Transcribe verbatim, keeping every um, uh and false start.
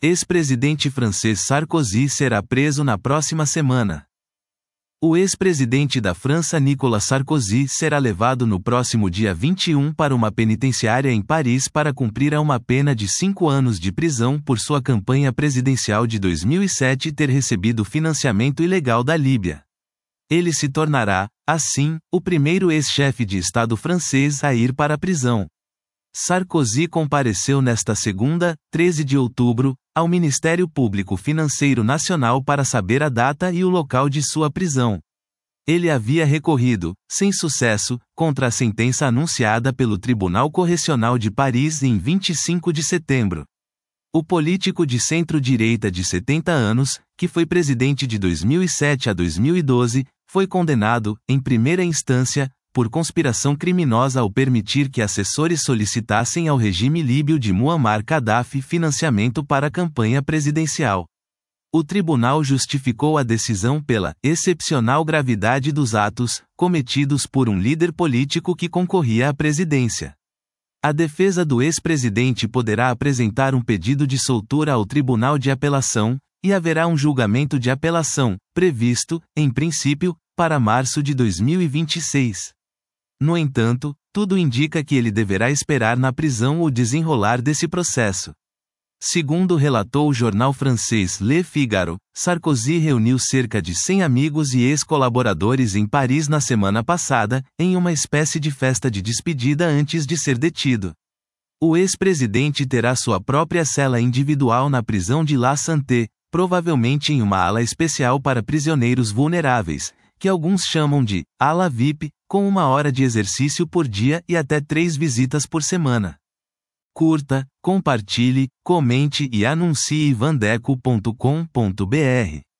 Ex-presidente francês Sarkozy será preso na próxima semana. O ex-presidente da França Nicolas Sarkozy será levado no próximo dia vinte e um para uma penitenciária em Paris para cumprir uma pena de cinco anos de prisão por sua campanha presidencial de dois mil e sete ter recebido financiamento ilegal da Líbia. Ele se tornará, assim, o primeiro ex-chefe de Estado francês a ir para a prisão. Sarkozy compareceu nesta segunda, treze de outubro, ao Ministério Público Financeiro Nacional para saber a data e o local de sua prisão. Ele havia recorrido, sem sucesso, contra a sentença anunciada pelo Tribunal Correcional de Paris em vinte e cinco de setembro. O político de centro-direita de setenta anos, que foi presidente de dois mil e sete a dois mil e doze, foi condenado, em primeira instância, por conspiração criminosa ao permitir que assessores solicitassem ao regime líbio de Muammar Gaddafi financiamento para a campanha presidencial. O tribunal justificou a decisão pela excepcional gravidade dos atos cometidos por um líder político que concorria à presidência. A defesa do ex-presidente poderá apresentar um pedido de soltura ao Tribunal de Apelação, e haverá um julgamento de apelação, previsto, em princípio, para março de dois mil e vinte e seis. No entanto, tudo indica que ele deverá esperar na prisão o desenrolar desse processo. Segundo relatou o jornal francês Le Figaro, Sarkozy reuniu cerca de cem amigos e ex-colaboradores em Paris na semana passada, em uma espécie de festa de despedida antes de ser detido. O ex-presidente terá sua própria cela individual na prisão de La Santé, provavelmente em uma ala especial para prisioneiros vulneráveis, que alguns chamam de ala V I P, com uma hora de exercício por dia e até três visitas por semana. Curta, compartilhe, comente e anuncie vandeco ponto com ponto br.